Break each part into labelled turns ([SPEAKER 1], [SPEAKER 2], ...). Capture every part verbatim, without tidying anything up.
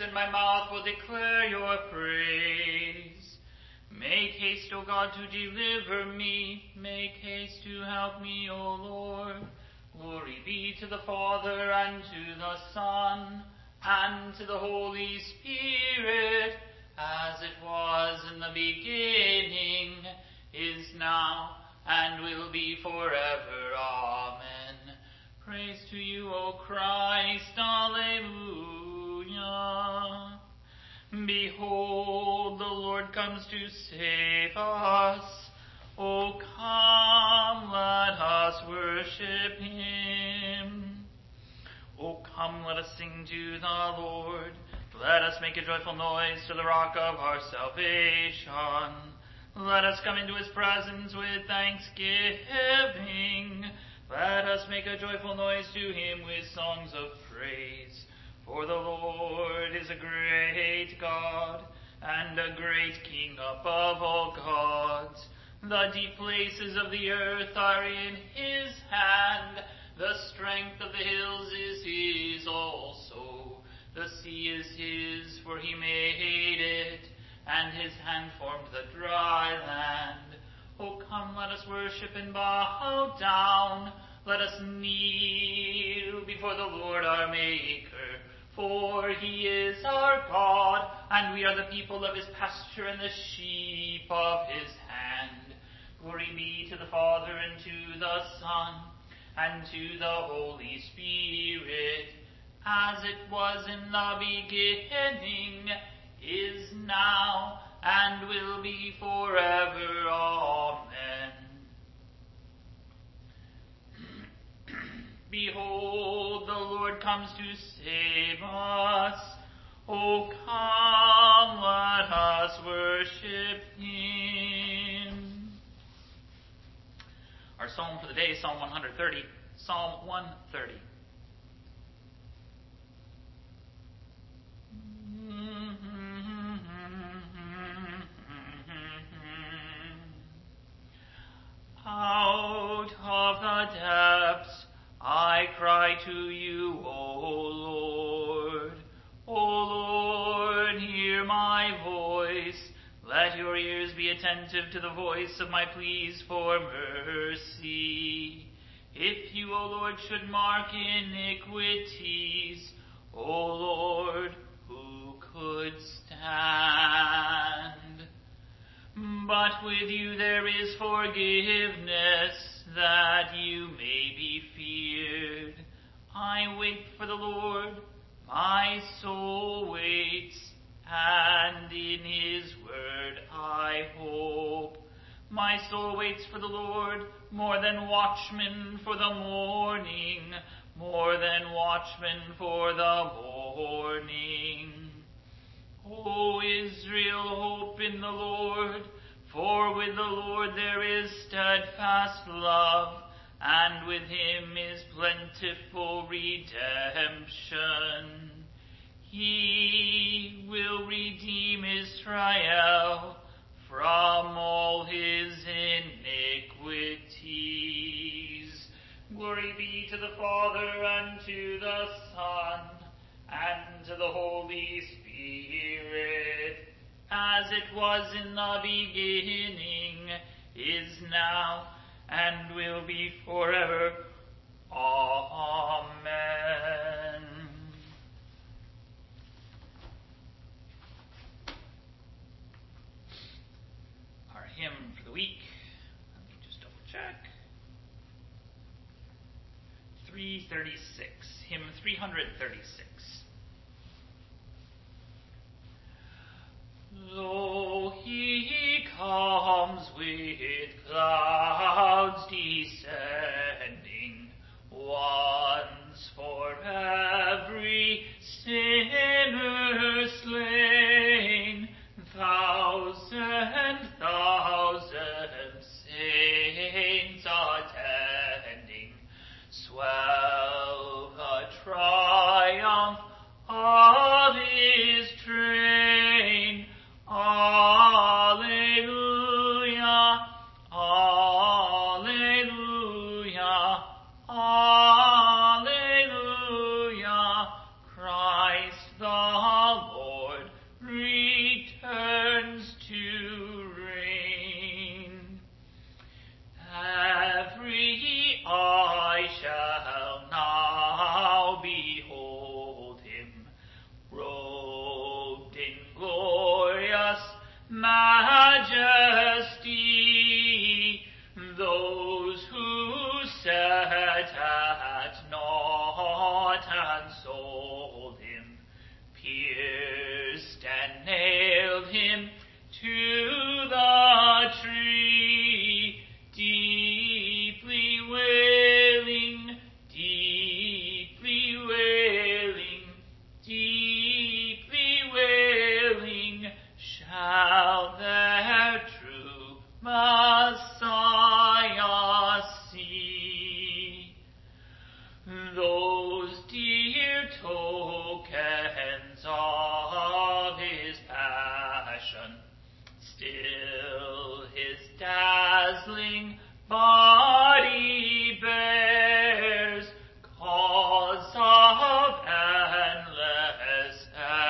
[SPEAKER 1] and my mouth will declare your praise. Make haste, O God, to deliver me. Make haste to help me, O Lord. Glory be to the Father, and to the Son, and to the Holy Spirit, as it was in the beginning, is now, and will be forever. Amen. Praise to you, O Christ. Alleluia. Behold, the Lord comes to save us. O come, let us worship him. O come, let us sing to the Lord. Let us make a joyful noise to the rock of our salvation. Let us come into his presence with thanksgiving. Let us make a joyful noise to him with songs of praise. For the Lord is a great God, and a great King above all gods. The deep places of the earth are in his hand. The strength of the hills is his also. The sea is his, for he made it, and his hand formed the dry land. O come, let us worship and bow down. Let us kneel before the Lord our Maker. For he is our God, and we are the people of his pasture and the sheep of his hand. Glory be to the Father, and to the Son, and to the Holy Spirit, as it was in the beginning, is now, and will be forever. Amen. Behold, the Lord comes to save us. O come, let us worship him. Our psalm for the day, Psalm one thirty. Psalm one thirty. Out of the depths I cry to you, O Lord. O Lord, hear my voice. Let your ears be attentive to the voice of my pleas for mercy. If you, O Lord, should mark iniquities, O Lord, who could stand? But with you there is forgiveness, that you may be feared. I wait for the Lord, my soul waits, and in his word I hope. My soul waits for the Lord, more than watchmen for the morning, more than watchmen for the morning. O Israel, hope in the Lord, for with the Lord there is steadfast love, and with him is plentiful redemption. He will redeem Israel from all his iniquities. Glory be to the Father, and to the Son, and to the Holy Spirit, as it was in the beginning, is now, and will be forever. Amen. Our hymn for the week, let me just double check. three thirty-six, hymn three thirty-six. Lo, he comes with clouds descending, once for every sinner slain, thousand, thousand saints attending, swell the triumph majesty. Those who set at naught and sold him, pierced and nailed him to the tree, deeply wailing, deeply wailing, deeply wailing, shall their true Messiah see. Those dear tokens of his passion, still his dazzling body bears, cause of endless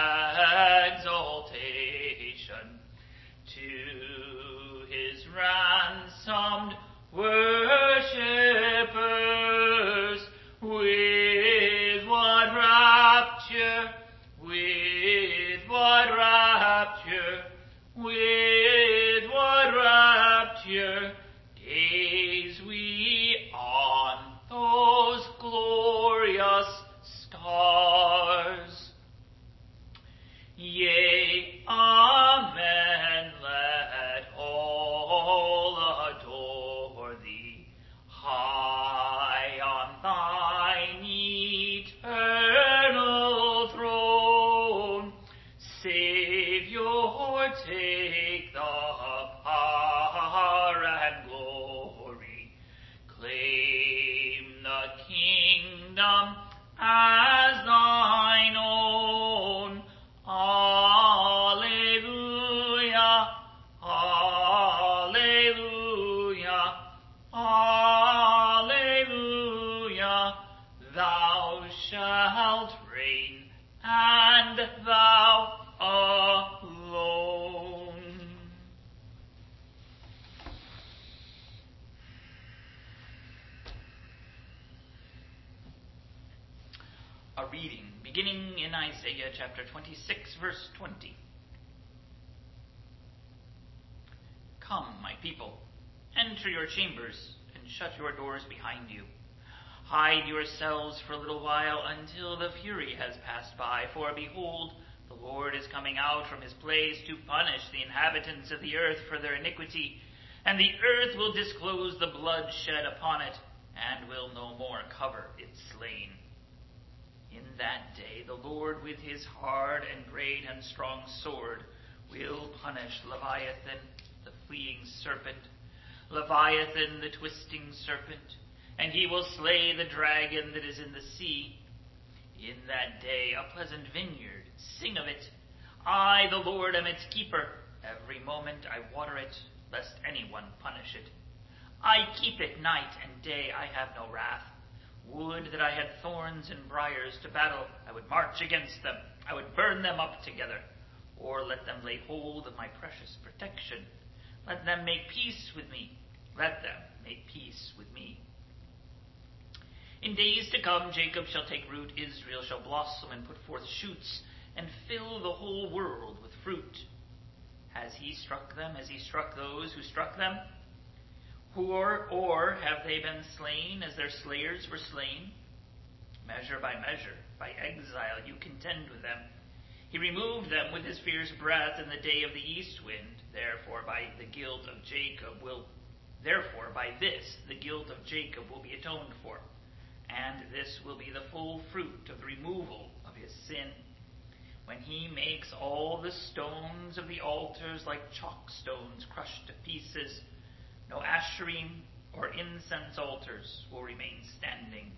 [SPEAKER 1] exaltation to his ransomed worshippers. With what rapture, with what rapture, with what rapture gaze we on those glorious stars. Yea, amen, let all adore thee, high on thine eternal throne. Savior, take the power and glory, claim the kingdom as thine own. Alleluia, alleluia, alleluia. Thou shalt reign, and thou alone. A reading beginning in Isaiah chapter twenty-six, verse twenty. Come, my people, enter your chambers, and shut your doors behind you. Hide yourselves for a little while until the fury has passed by, for behold, the Lord is coming out from his place to punish the inhabitants of the earth for their iniquity, and the earth will disclose the blood shed upon it, and will no more cover its slain. In that day the Lord with his hard and great and strong sword will punish Leviathan, the fleeing serpent, Leviathan, the twisting serpent, and he will slay the dragon that is in the sea. In that day a pleasant vineyard, sing of it. I, the Lord, am its keeper. Every moment I water it, lest anyone punish it. I keep it night and day, I have no wrath. Would that I had thorns and briars to battle. I would march against them. I would burn them up together. Or let them lay hold of my precious protection. Let them make peace with me. Let them make peace with me. In days to come, Jacob shall take root, Israel shall blossom and put forth shoots, and fill the whole world with fruit. Has he struck them as he struck those who struck them? Or, or have they been slain as their slayers were slain? Measure by measure, by exile, you contend with them. He removed them with his fierce breath in the day of the east wind. Therefore, by the guilt of Jacob will, therefore, by this the guilt of Jacob will be atoned for, and this will be the full fruit of the removal of his sin. When he makes all the stones of the altars like chalk stones crushed to pieces, no asherim or incense altars will remain standing.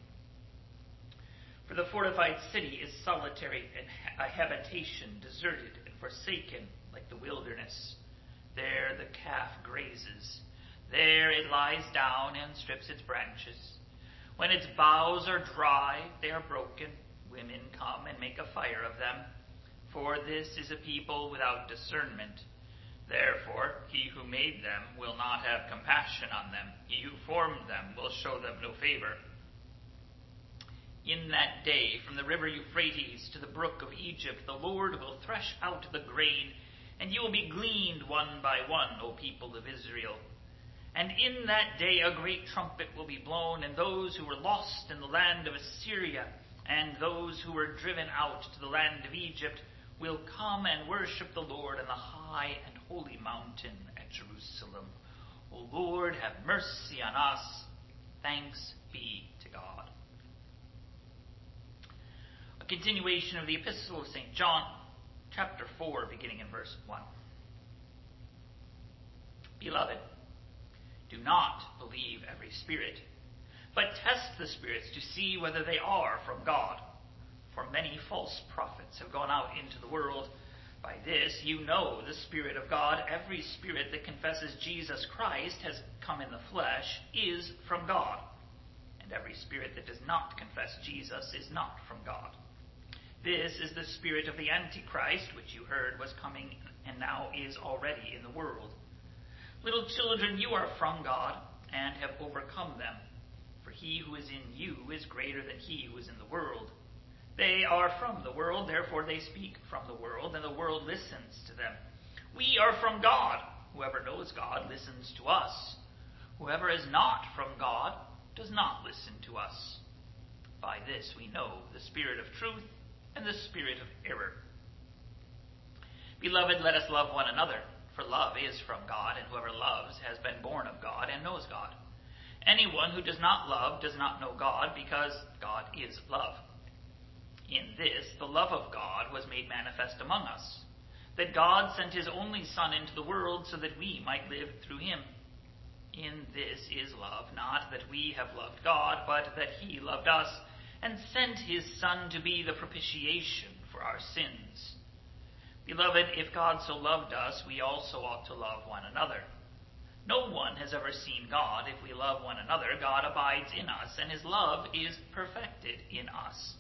[SPEAKER 1] For the fortified city is solitary, and a habitation deserted and forsaken like the wilderness. There the calf grazes. There it lies down and strips its branches. When its boughs are dry, they are broken. Women come and make a fire of them. For this is a people without discernment. Therefore, he who made them will not have compassion on them. He who formed them will show them no favor. In that day, from the river Euphrates to the brook of Egypt, the Lord will thresh out the grain. and you will be gleaned one by one, O people of Israel. And in that day a great trumpet will be blown, and those who were lost in the land of Assyria, and those who were driven out to the land of Egypt, will come and worship the Lord on the high and holy mountain at Jerusalem. O Lord, have mercy on us. Thanks be to God. A continuation of the Epistle of Saint John, chapter four, beginning in verse one. Beloved, do not believe every spirit, but test the spirits to see whether they are from God. For many false prophets have gone out into the world. By this you know the Spirit of God. Every spirit that confesses Jesus Christ has come in the flesh is from God. And every spirit that does not confess Jesus is not from God. This is the spirit of the Antichrist, which you heard was coming and now is already in the world. Little children, you are from God and have overcome them. For he who is in you is greater than he who is in the world. They are from the world, therefore they speak from the world, and the world listens to them. We are from God. Whoever knows God listens to us. Whoever is not from God does not listen to us. By this we know the spirit of truth and the spirit of error. Beloved, let us love one another, for love is from God, and whoever loves has been born of God and knows God. Anyone who does not love does not know God, because God is love. In this, the love of God was made manifest among us, that God sent his only Son into the world so that we might live through him. In this is love, not that we have loved God, but that he loved us and sent his Son to be the propitiation for our sins. Beloved, if God so loved us, we also ought to love one another. No one has ever seen God. If we love one another, God abides in us, and his love is perfected in us.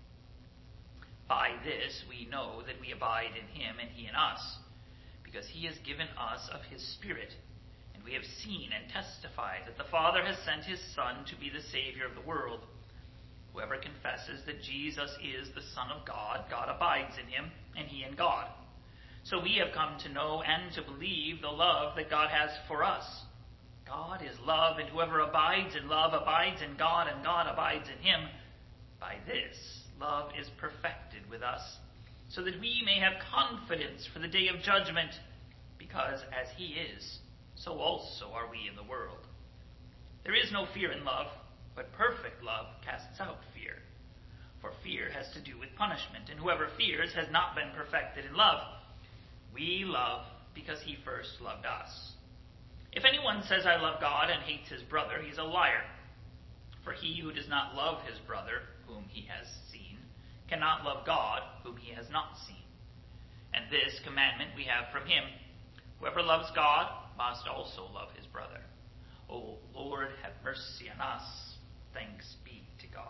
[SPEAKER 1] By this we know that we abide in him and he in us, because he has given us of his Spirit. And we have seen and testified that the Father has sent his Son to be the Savior of the world. Whoever confesses that Jesus is the Son of God, God abides in him, and he in God. So we have come to know and to believe the love that God has for us. God is love, and whoever abides in love abides in God, and God abides in him. By this, love is perfected with us, so that we may have confidence for the day of judgment, because as he is, so also are we in the world. There is no fear in love, but perfect love casts out fear. For fear has to do with punishment, and whoever fears has not been perfected in love. We love because he first loved us. If anyone says, I love God, and hates his brother, he is a liar. For he who does not love his brother, whom he has seen, cannot love God, whom he has not seen. And this commandment we have from him: whoever loves God must also love his brother. O Lord, have mercy on us. Thanks be to God.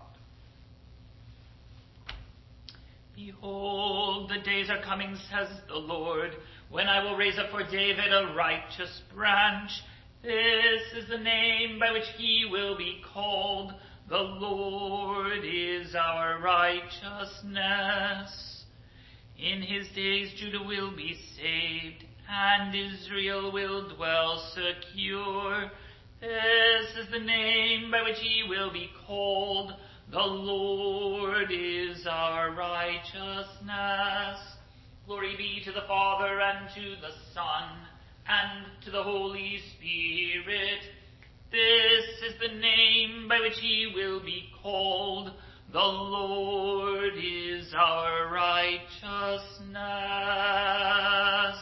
[SPEAKER 1] Behold, the days are coming, says the Lord, when I will raise up for David a righteous branch. This is the name by which he will be called. The Lord is our righteousness. In his days Judah will be saved, and Israel will dwell secure. This is the name by which he will be called. The Lord is our righteousness. Glory be to the Father, and to the Son, and to the Holy Spirit. This is the name by which he will be called. The Lord is our righteousness.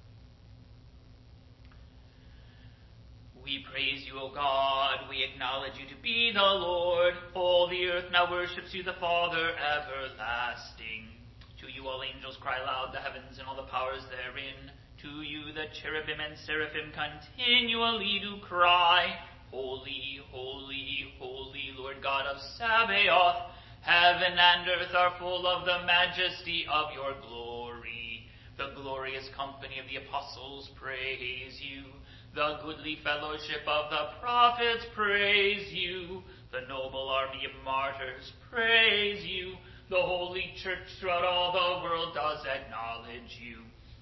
[SPEAKER 1] We praise you, O God. We acknowledge you to be the Lord. All the earth now worships you, the Father everlasting. To you all angels cry loud, the heavens and all the powers therein. To you the cherubim and seraphim continually do cry, Holy, holy, holy, Lord God of Sabaoth. Heaven and earth are full of the majesty of your glory. The glorious company of the apostles praise you. The goodly fellowship of the prophets praise you. The noble army of martyrs praise you. The holy church throughout all the world does acknowledge you.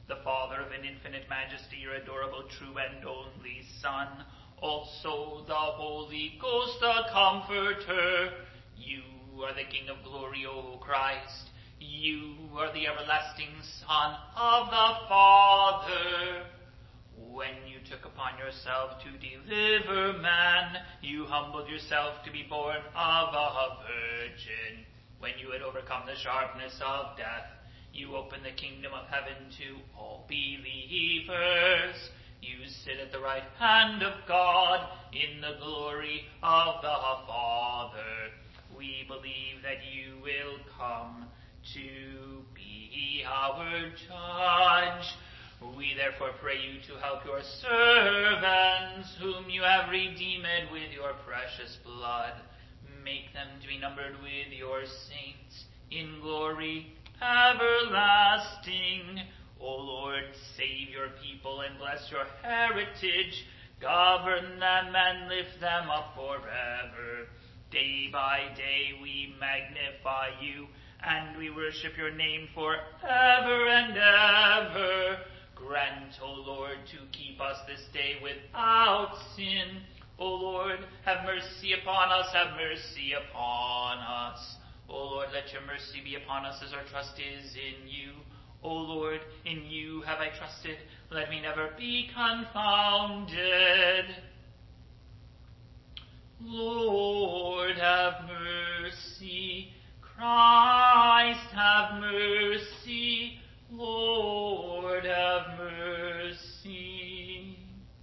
[SPEAKER 1] the Father of an infinite majesty, your adorable, true, and only Son, also the Holy Ghost, the Comforter. You are the King of glory, O Christ. You are the everlasting Son of the Father. When you took upon yourself to deliver man, you humbled yourself to be born of a virgin. When you had overcome the sharpness of death, you opened the kingdom of heaven to all believers. You sit at the right hand of God in the glory of the Father. We believe that you will come to be our judge. We therefore pray you to help your servants, whom you have redeemed with your precious blood. Make them to be numbered with your saints in glory everlasting. O Lord, save your people and bless your heritage. Govern them and lift them up forever. Day by day we magnify you, and we worship your name forever and ever. Grant, O Lord, to keep us this day without sin. O Lord, have mercy upon us, have mercy upon us. O Lord, let your mercy be upon us as our trust is in you. O Lord, in you have I trusted. Let me never be confounded. Lord, have mercy. Christ, have mercy. Lord, have mercy.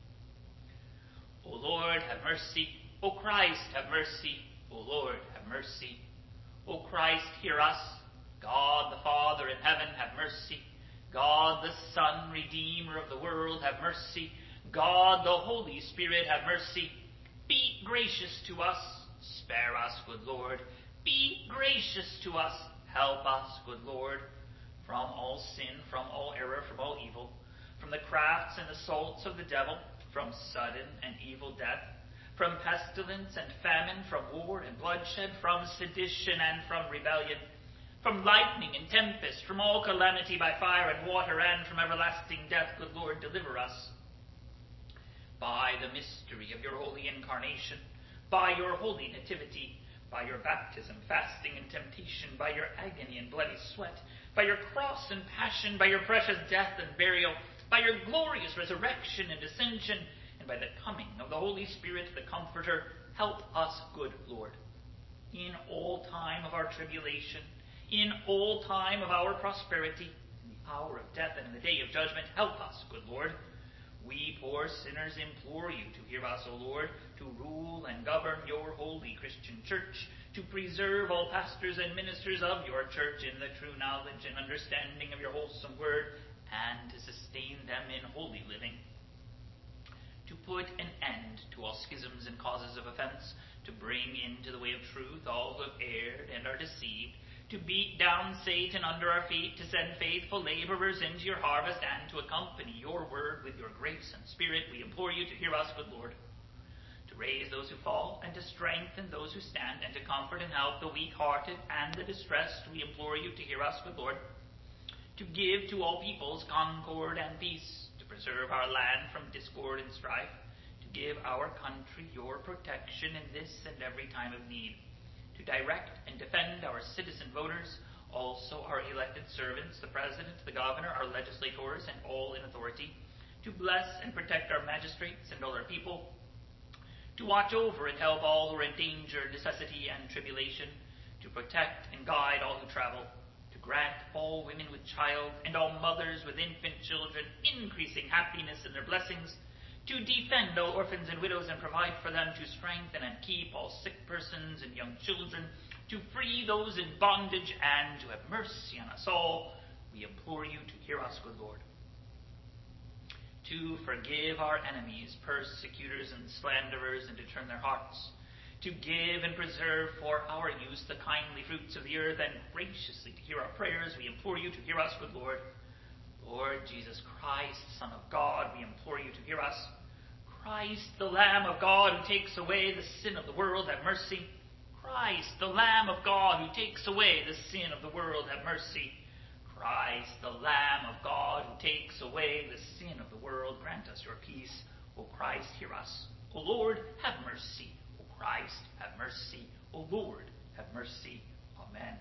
[SPEAKER 1] O Lord, have mercy. O Christ, have mercy. O Lord, have mercy. O Christ, hear us. God the Father in heaven, have mercy. God the Son, Redeemer of the world, have mercy. God the Holy Spirit, have mercy. Be gracious to us. Spare us, good Lord. Be gracious to us. Help us, good Lord. From all sin, from all error, from all evil, from the crafts and assaults of the devil, from sudden and evil death, from pestilence and famine, from war and bloodshed, from sedition and from rebellion, from lightning and tempest, from all calamity by fire and water, and from everlasting death, good Lord, deliver us. By the mystery of your holy incarnation, by your holy nativity, by your baptism, fasting, and temptation, by your agony and bloody sweat, by your cross and passion, by your precious death and burial, by your glorious resurrection and ascension, and by the coming of the Holy Spirit, the Comforter, help us, good Lord. In all time of our tribulation, in all time of our prosperity, in the hour of death and in the day of judgment, help us, good Lord. We poor sinners implore you to hear us, O Lord, to rule and govern your holy Christian church, to preserve all pastors and ministers of your church in the true knowledge and understanding of your wholesome word, and to sustain them in holy living, to put an end to all schisms and causes of offense, to bring into the way of truth all who have erred and are deceived, to beat down Satan under our feet, to send faithful laborers into your harvest, and to accompany your word with your grace and spirit. We implore you to hear us, good Lord. To raise those who fall, and to strengthen those who stand, and to comfort and help the weak-hearted and the distressed. We implore you to hear us, good Lord. To give to all peoples concord and peace, to preserve our land from discord and strife, to give our country your protection in this and every time of need, to direct and defend our citizen voters, also our elected servants, the President, the Governor, our legislators, and all in authority, to bless and protect our magistrates and all our people, to watch over and help all who are in danger, necessity, and tribulation, to protect and guide all who travel, to grant all women with child and all mothers with infant children increasing happiness in their blessings, to defend all orphans and widows and provide for them, to strengthen and keep all sick persons and young children, to free those in bondage, and to have mercy on us all. We implore you to hear us, good Lord. To forgive our enemies, persecutors, and slanderers, and to turn their hearts, to give and preserve for our use the kindly fruits of the earth, and graciously to hear our prayers. We implore you to hear us, good Lord. Lord Jesus Christ, Son of God, we implore you to hear us. Christ, the Lamb of God, who takes away the sin of the world, have mercy. Christ, the Lamb of God, who takes away the sin of the world, have mercy. Christ, the Lamb of God, who takes away the sin of the world. Grant us your peace. O Christ, hear us. O Lord, have mercy. O Christ, have mercy. O Lord, have mercy. Amen.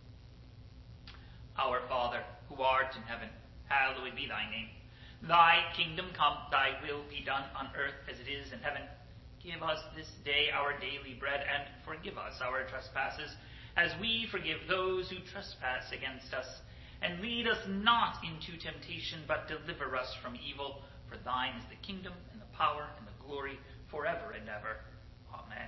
[SPEAKER 1] Our Father, who art in heaven, hallowed be thy name. Thy kingdom come, thy will be done on earth as it is in heaven. Give us this day our daily bread, and forgive us our trespasses, as we forgive those who trespass against us. And lead us not into temptation, but deliver us from evil. For thine is the kingdom, and the power, and the glory, forever and ever. Amen.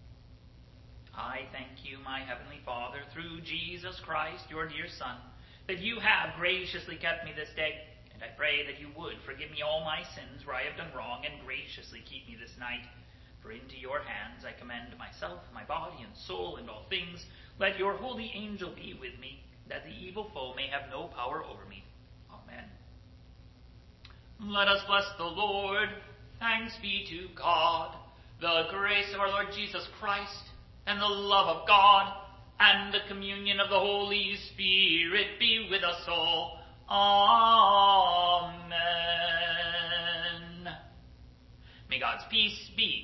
[SPEAKER 1] I thank you, my heavenly Father, through Jesus Christ, your dear Son, that you have graciously kept me this day. And I pray that you would forgive me all my sins where I have done wrong, and graciously keep me this night. For into your hands I commend myself, my body and soul, and all things. Let your holy angel be with me, that the evil foe may have no power over me. Amen. Let us bless the Lord. Thanks be to God. The grace of our Lord Jesus Christ, and the love of God, and the communion of the Holy Spirit be with us all. Amen. May God's peace be